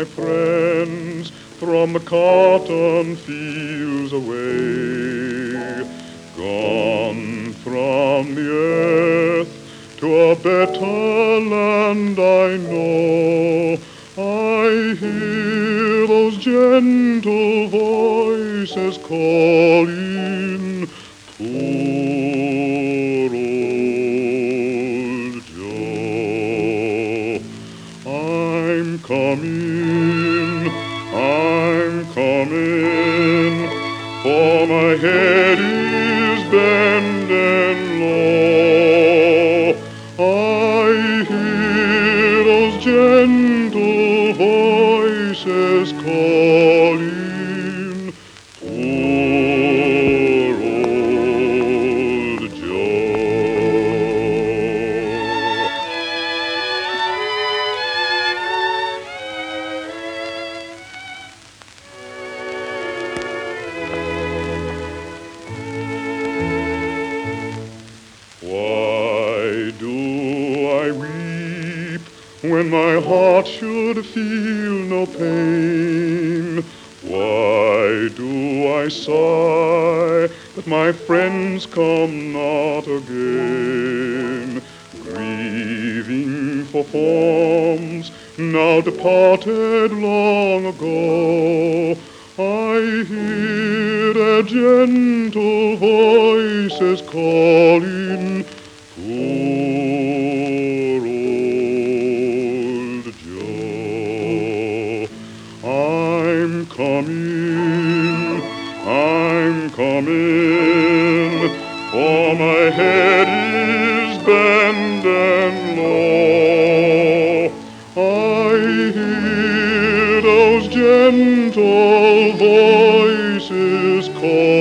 friends from the cotton fields away, gone from the earth to a better land I know. I hear those gentle voices calling, poor old Joe. I'm coming, for my head is bending low. I hear those gentle voices calling, poor old Joe. Why do I weep when my heart should feel no pain? Why do I sigh that my friends come not again? Grieving for forms now departed long ago, I hear their gentle voices calling, poor old Joe. I'm coming, for my head is bending low. I hear those gentle voices call.